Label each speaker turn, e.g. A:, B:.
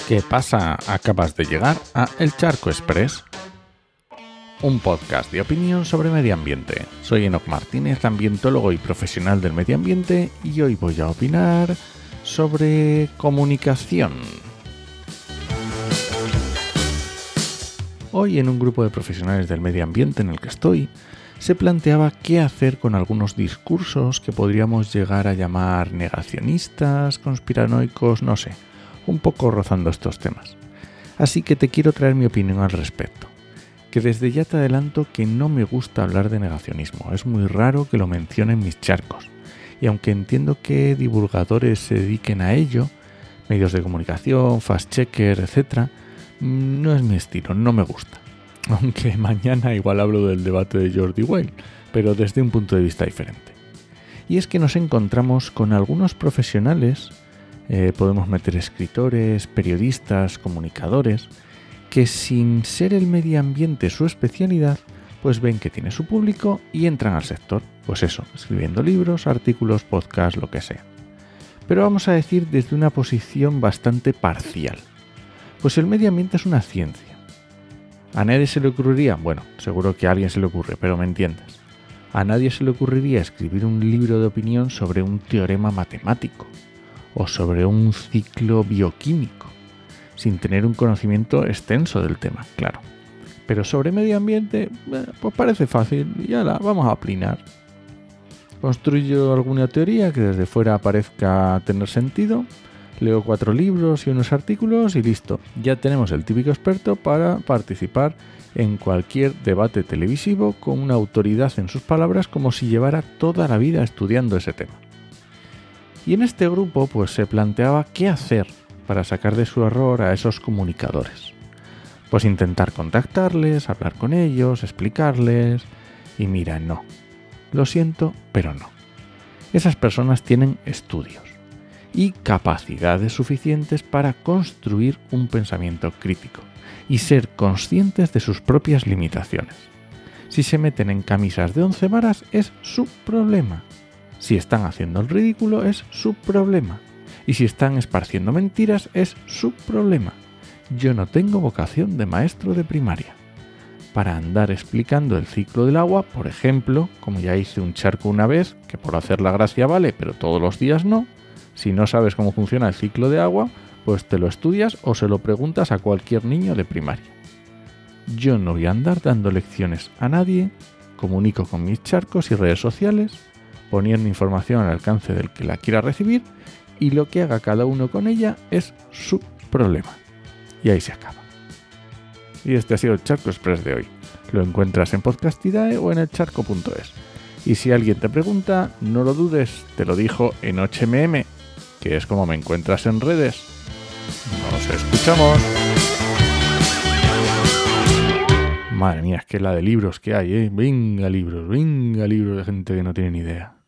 A: ¿Qué pasa? Acabas de llegar a El Charco Express, un podcast de opinión sobre medio ambiente. Soy Enoc Martínez, ambientólogo y profesional del medio ambiente, y hoy voy a opinar sobre comunicación. Hoy, en un grupo de profesionales del medio ambiente en el que estoy, se planteaba qué hacer con algunos discursos que podríamos llegar a llamar negacionistas, conspiranoicos, no sé, un poco rozando estos temas. Así que te quiero traer mi opinión al respecto. Que desde ya te adelanto que no me gusta hablar de negacionismo, es muy raro que lo mencione en mis charcos. Y aunque entiendo que divulgadores se dediquen a ello, medios de comunicación, fact-checker, etc., no es mi estilo, no me gusta. Aunque mañana igual hablo del debate de Jordi Wild, pero desde un punto de vista diferente. Y es que nos encontramos con algunos profesionales, podemos meter escritores, periodistas, comunicadores, que sin ser el medio ambiente su especialidad, pues ven que tiene su público y entran al sector. Pues eso, escribiendo libros, artículos, podcasts, lo que sea. Pero vamos a decir desde una posición bastante parcial. Pues el medio ambiente es una ciencia. ¿A nadie se le ocurriría? Bueno, seguro que a alguien se le ocurre, pero me entiendes. A nadie se le ocurriría escribir un libro de opinión sobre un teorema matemático o sobre un ciclo bioquímico, sin tener un conocimiento extenso del tema, claro. Pero sobre medio ambiente, pues parece fácil, y ya la vamos a aplinar. Construyo alguna teoría que desde fuera parezca tener sentido, leo 4 libros y unos artículos y listo. Ya tenemos el típico experto para participar en cualquier debate televisivo con una autoridad en sus palabras como si llevara toda la vida estudiando ese tema. Y en este grupo pues se planteaba qué hacer para sacar de su error a esos comunicadores. Pues intentar contactarles, hablar con ellos, explicarles y mira, no. Lo siento, pero no. Esas personas tienen estudios y capacidades suficientes para construir un pensamiento crítico y ser conscientes de sus propias limitaciones. Si se meten en camisas de 11 varas es su problema. Si están haciendo el ridículo es su problema. Y si están esparciendo mentiras es su problema. Yo no tengo vocación de maestro de primaria para andar explicando el ciclo del agua, por ejemplo, como ya hice un charco una vez, que por hacer la gracia vale, pero todos los días no. Si no sabes cómo funciona el ciclo de agua, pues te lo estudias o se lo preguntas a cualquier niño de primaria. Yo no voy a andar dando lecciones a nadie, comunico con mis charcos y redes sociales, poniendo información al alcance del que la quiera recibir, y lo que haga cada uno con ella es su problema. Y ahí se acaba. Y este ha sido el Charco Express de hoy. Lo encuentras en Podcastidae o en elcharco.es. Y si alguien te pregunta, no lo dudes, te lo dijo en HMM, que es como me encuentras en redes. ¡Nos escuchamos! Madre mía, es que la de libros que hay, Venga libros de gente que no tiene ni idea.